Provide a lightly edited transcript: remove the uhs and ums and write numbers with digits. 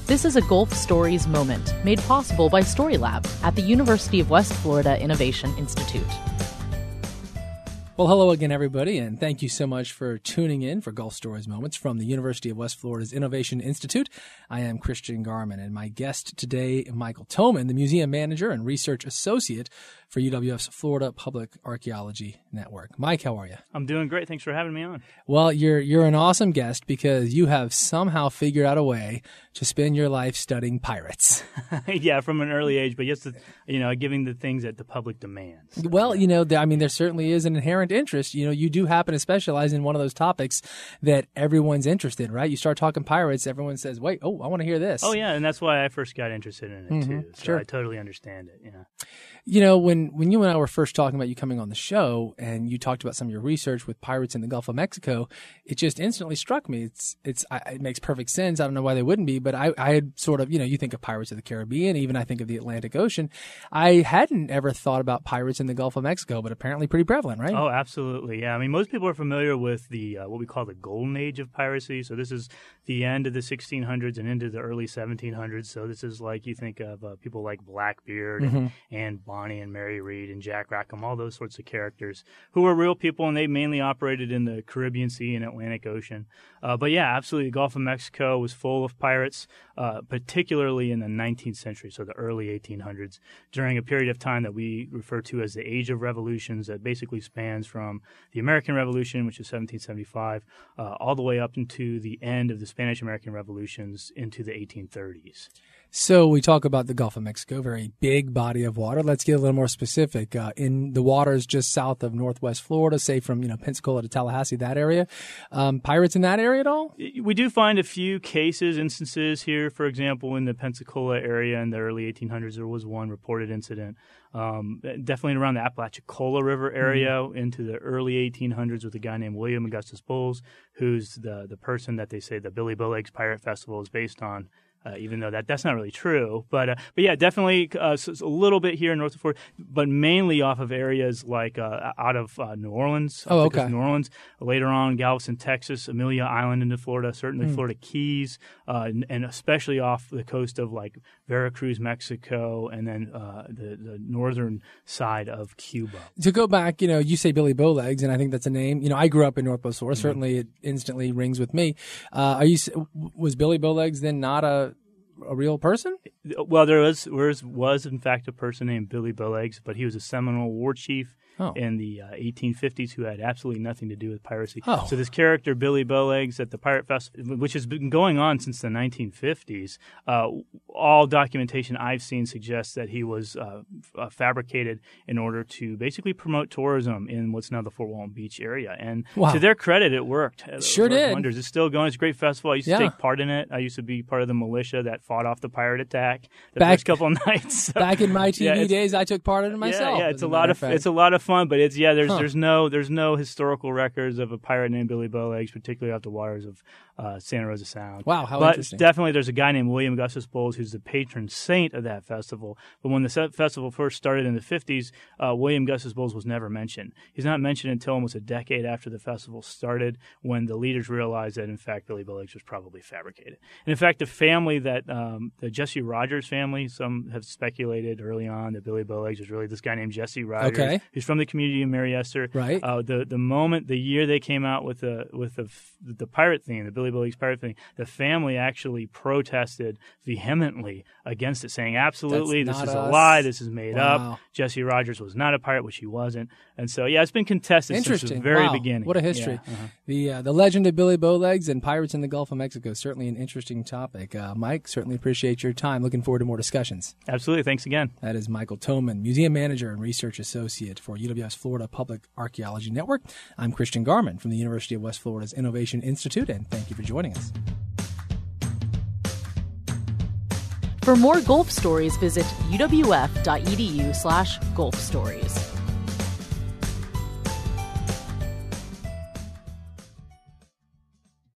This is a Gulf Stories moment made possible by Storylab at the University of West Florida Innovation Institute. Well, hello again, everybody, and thank you so much for tuning in for Gulf Stories Moments from the University of West Florida's Innovation Institute. I am Christian Garman, and my guest today, Michael Thoman, the Museum Manager and Research Associate for UWF's Florida Public Archaeology Network. Mike, how are you? I'm doing great. Thanks for having me on. Well, you're an awesome guest because you have somehow figured out a way to spend your life studying pirates. Yeah, from an early age, but yes, giving the things that the public demands. Well, there certainly is an inherent interest. You do happen to specialize in one of those topics that everyone's interested in, right? You start talking pirates, everyone says, wait, I want to hear this. Oh, yeah, and that's why I first got interested in it, too. So sure. I totally understand it, yeah. When you and I were first talking about you coming on the show and you talked about some of your research with pirates in the Gulf of Mexico, it just instantly struck me. It makes perfect sense. I don't know why they wouldn't be, but I had sort of, you think of Pirates of the Caribbean, even I think of the Atlantic Ocean. I hadn't ever thought about pirates in the Gulf of Mexico, but apparently pretty prevalent, right? Oh, absolutely. Yeah. I mean, most people are familiar with the what we call the golden age of piracy. So this is the end of the 1600s and into the early 1700s. So this is like you think of people like Blackbeard and Bonnie and Mary Read and Jack Rackham, all those sorts of characters who were real people, and they mainly operated in the Caribbean Sea and Atlantic Ocean. But yeah, absolutely, the Gulf of Mexico was full of pirates, particularly in the 19th century, so the early 1800s, during a period of time that we refer to as the Age of Revolutions that basically spans from the American Revolution, which is 1775, all the way up into the end of the Spanish-American Revolutions into the 1830s. So we talk about the Gulf of Mexico, very big body of water. Let's get a little more specific. In the waters just south of Northwest Florida, say from Pensacola to Tallahassee, that area, pirates in that area at all? We do find a few instances here. For example, in the Pensacola area in the early 1800s, there was one reported incident. Definitely around the Apalachicola River area into the early 1800s with a guy named William Augustus Bowles, who's the person that they say the Billy Bowlegs Pirate Festival is based on. Even though that's not really true. But yeah, definitely a little bit here in North Florida, but mainly off of areas like out of New Orleans. Oh, okay. New Orleans. Later on, Galveston, Texas, Amelia Island into Florida, certainly Florida Keys, and especially off the coast of like Veracruz, Mexico, and then the northern side of Cuba. To go back, you say Billy Bowlegs, and I think that's a name. I grew up in Northwest Florida. Certainly it instantly rings with me. Was Billy Bowlegs then not a real person? Well, there was in fact a person named Billy Bowlegs, but he was a Seminole war chief in the 1850s who had absolutely nothing to do with piracy. Oh. So this character, Billy Bowlegs, at the Pirate Festival, which has been going on since the 1950s, all documentation I've seen suggests that he was fabricated in order to basically promote tourism in what's now the Fort Walton Beach area. And to their credit, it worked. Sure did. Wonders. It's still going. It's a great festival. I used to take part in it. I used to be part of the militia that fought off the pirate attack the first couple of nights. Back in my TV days, I took part in it myself. Yeah, it's a lot of fun, but there's no historical records of a pirate named Billy Bowlegs, particularly off the waters of Santa Rosa Sound. Wow, how but interesting. Definitely there's a guy named William Augustus Bowles who's the patron saint of that festival. But when the festival first started in the 50s, William Augustus Bowles was never mentioned. He's not mentioned until almost a decade after the festival started, when the leaders realized that, in fact, Billy Bowlegs was probably fabricated. And in fact, the family that the Jesse Rogers family, some have speculated early on that Billy Bowlegs was really this guy named Jesse Rogers, who's from the community of Mary Esther. Right. The year they came out with the pirate theme, the Billy Bowlegs pirate theme, the family actually protested vehemently against it, saying, absolutely, this is a lie, this is made up. Jesse Rogers was not a pirate, which he wasn't. And so, yeah, it's been contested since the very beginning. What a history. Yeah. The legend of Billy Bowlegs and pirates in the Gulf of Mexico, certainly an interesting topic. Mike, certainly appreciate your time. Looking forward to more discussions. Absolutely. Thanks again. That is Michael Thoman, Museum Manager and Research Associate for UWF's Florida Public Archaeology Network. I'm Christian Garman from the University of West Florida's Innovation Institute, and thank you for joining us. For more Gulf Stories, visit uwf.edu/Gulf Stories.